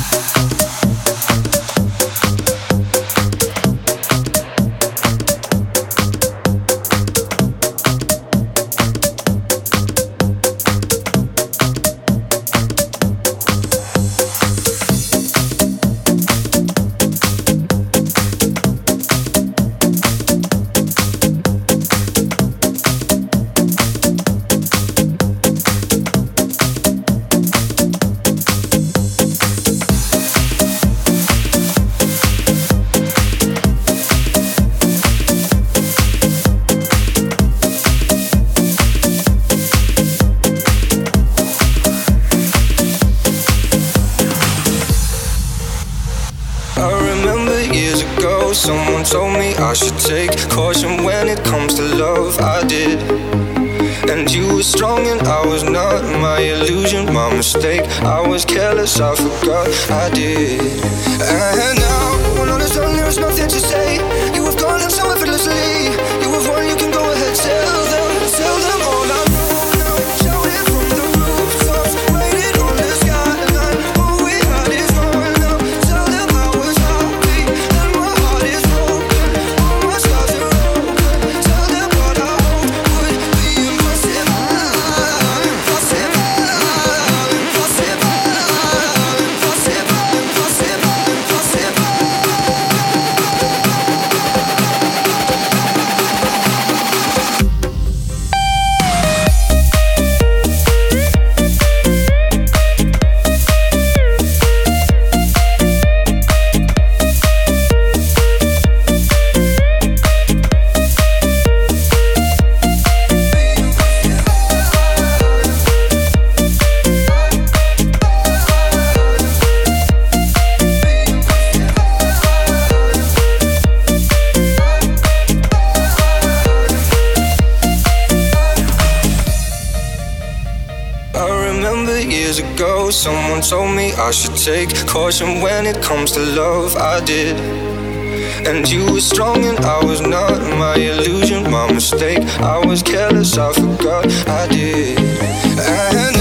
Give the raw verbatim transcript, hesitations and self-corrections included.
Someone told me I should take caution when it comes to love. I did. And you were strong and I was not. My illusion, my mistake. I was careless, I forgot I did. And now, when all is done, there's nothing to say. You have gone and so effortlessly. You have won, you can go ahead, tell them, tell them all I know now. Shout it from the rooftops, write it on the skyline. All we had is gone now. Tell them I was happy and my heart is broken. All my scars are open. Tell them what I hope would be impossible. Impossible, impossible, impossible, impossible, impossible. Years ago, someone told me I should take caution when it comes to love. I did. And you were strong and I was not. My illusion, my mistake. I was careless, I forgot I did. And